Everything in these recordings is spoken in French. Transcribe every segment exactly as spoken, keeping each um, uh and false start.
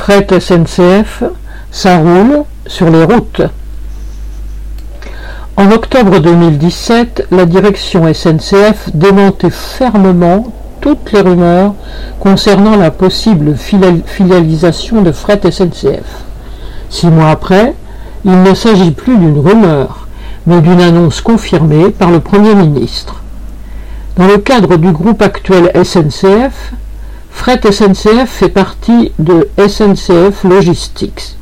Fret S N C F, ça roule sur les routes. En octobre deux mille dix-sept, la direction S N C F démentait fermement toutes les rumeurs concernant la possible filialisation de Fret S N C F. Six mois après, il ne s'agit plus d'une rumeur, mais d'une annonce confirmée par le Premier ministre. Dans le cadre du groupe actuel S N C F, Fret S N C F fait partie de S N C F Logistics.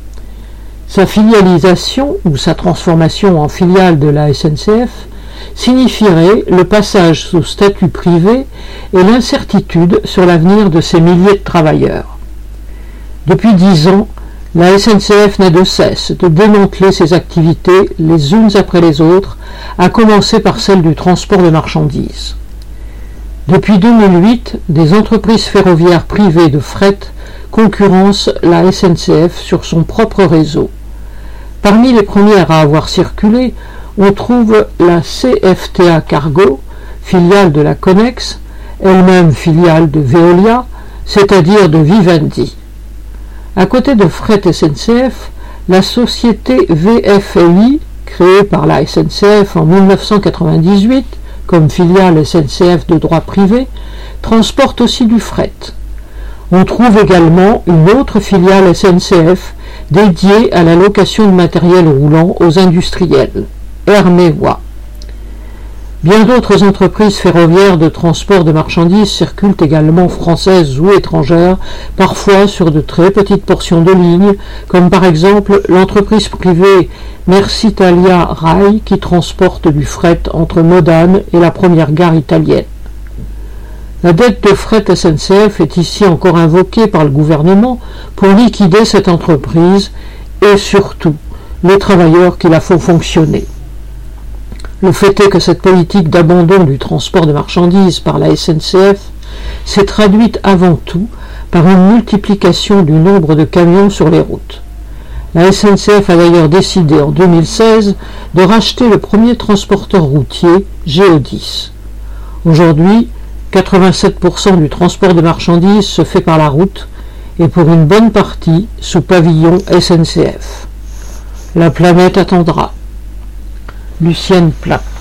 Sa filialisation ou sa transformation en filiale de la S N C F signifierait le passage sous statut privé et l'incertitude sur l'avenir de ces milliers de travailleurs. Depuis dix ans, la S N C F n'a de cesse de démanteler ses activités les unes après les autres, à commencer par celle du transport de marchandises. Depuis deux mille huit, des entreprises ferroviaires privées de fret concurrencent la S N C F sur son propre réseau. Parmi les premières à avoir circulé, on trouve la C F T A Cargo, filiale de la Connex, elle-même filiale de Veolia, c'est-à-dire de Vivendi. À côté de Fret S N C F, la société V F L I, créée par la S N C F en mille neuf cent quatre-vingt-dix-huit comme filiale S N C F de droit privé, transporte aussi du fret. On trouve également une autre filiale S N C F dédiée à la location de matériel roulant aux industriels, Herméwa. Bien d'autres entreprises ferroviaires de transport de marchandises circulent également, françaises ou étrangères, parfois sur de très petites portions de ligne, comme par exemple l'entreprise privée Mersitalia Rail qui transporte du fret entre Modane et la première gare italienne. La dette de Fret S N C F est ici encore invoquée par le gouvernement pour liquider cette entreprise et surtout les travailleurs qui la font fonctionner. Le fait est que cette politique d'abandon du transport de marchandises par la S N C F s'est traduite avant tout par une multiplication du nombre de camions sur les routes. La S N C F a d'ailleurs décidé en deux mille seize de racheter le premier transporteur routier, Géodis. Aujourd'hui, quatre-vingt-sept pour cent du transport de marchandises se fait par la route et pour une bonne partie sous pavillon S N C F. La planète attendra. Lucienne Plat.